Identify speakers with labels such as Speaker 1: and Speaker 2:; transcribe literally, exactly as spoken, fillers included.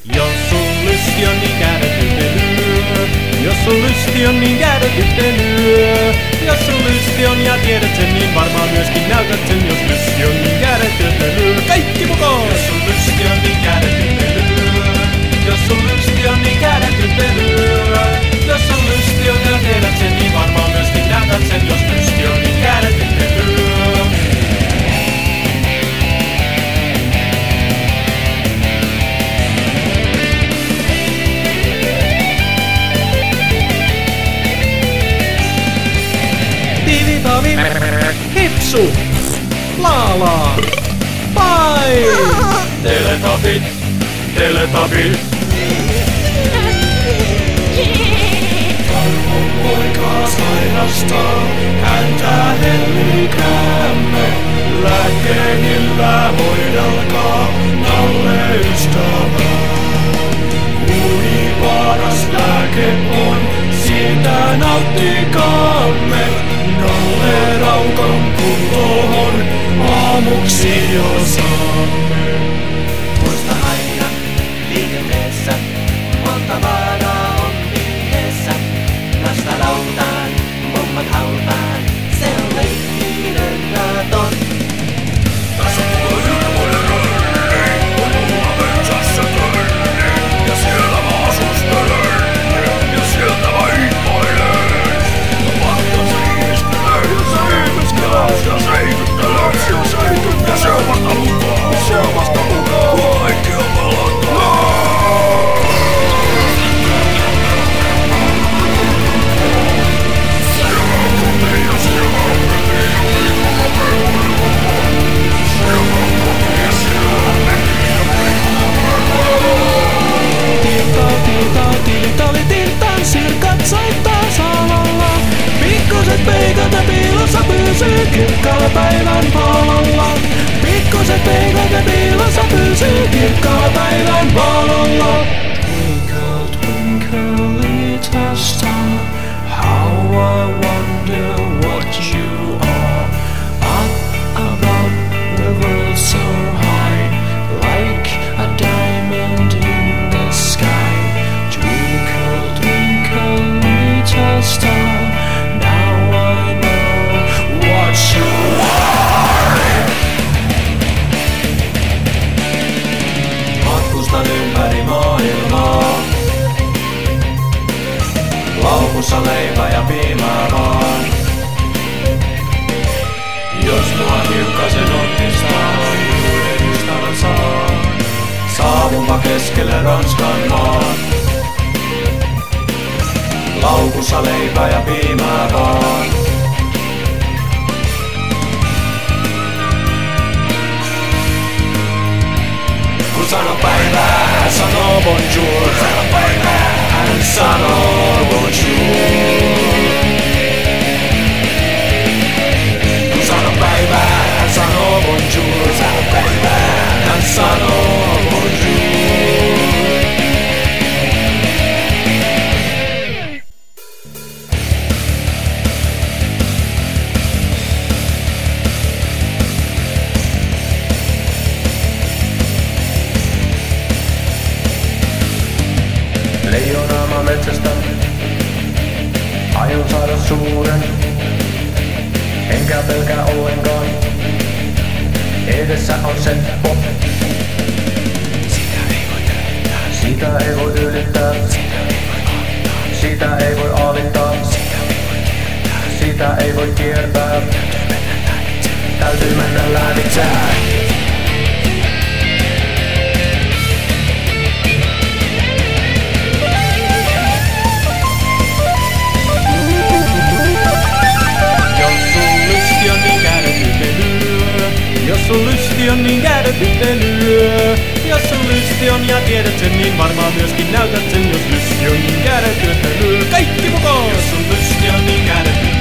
Speaker 1: Jos sun lysti on niin käydä tyttelyä. Jos sun lysti on niin käydä tyttelyä. Jos sun lysti on ja tiedät sen, niin varmaan myöskin näytät sen. Jos lysti on niin käydä tyttelyä. Kaikki mukaan! Jos sun lysti on niin käydä tyttelyä. Jos sun lysti on niin käydä tyttelyä. Jos sun lysti on ja tiedät sen, niin varmaan myöskin näytät sen. Jos lysti on niin käydä tyttelyä. Tivi-tavi, hipsu, laalaa, pai! Teletubit, teletubit. Karhun poikaa sairastaa, häntä hellikäämme. Lääkkeenillä hoidalkaa, Nalle ystävää. Ui paras lääke on, siitä nauttikaamme. Nalle raukan kuntoon, aamuksi jo saamme.
Speaker 2: Muista aina liikenteessä, monta vaaraa on vieessä. Nasta lautaan, mummat hautaan, se on leikkinen raton.
Speaker 3: Tässä tulee hirmuinen rönni, kun metsässä törni. Ja siellä mä asustelen, ja sieltä mä ihmailen. Pakko siistelen, ja seiviskelen, ja seikyttelen, ja seikyttelen. Ja se on vasta mukaan, se on vasta mukaan, kun kaikki on palataan.
Speaker 1: Sirkat soittaa salalla. Pikkuset peikat ja piilossa pysyy kirkkaalla päivän palolla. Pikkuset peikat ja piilossa pysyy kirkkaalla päivän palolla. Twinkle, twinkle, little star, how I wonder what you are. Up above the world so high, like a diamond in the sky. Twinkle, twinkle, little star, now I know what you are. Matkustan ympäri maailmaa, laukussa leipä ja piimää vaan. Jos mua hiukkasen onnistaa, yhden ystävän saan. Saavunpa keskelle Ranskan maan. Laukussa leipä ja piimää vaan. Kun sano päivää, hän sanoo bonjour. Sano päivää, hän sanoo bonjour. Kun sano päivää, hän sanoo bonjour. Sano päivää, hän sanoo bonjour.
Speaker 3: Leijonaa mä metsästä, aion saada suuren. Enkä pelkää ollenkaan, edessä on seppo.
Speaker 1: Sitä ei voi ylittää,
Speaker 3: Sitä ei voi ylittää,
Speaker 1: sitä ei voi alittaa,
Speaker 3: sitä ei voi kiertää,
Speaker 1: sitä ei voi kiertää.
Speaker 3: täytyy mennä lävitse.
Speaker 1: Jos sun lysti on niin käydä tyttelyä. Jos sun lysti on ja tiedät sen, niin varmaan myöskin näytät sen. Jos lysti on niin käydä tyttelyä. Kaikki mukaan! Jos sun lysti on niin käydä tyttelyä.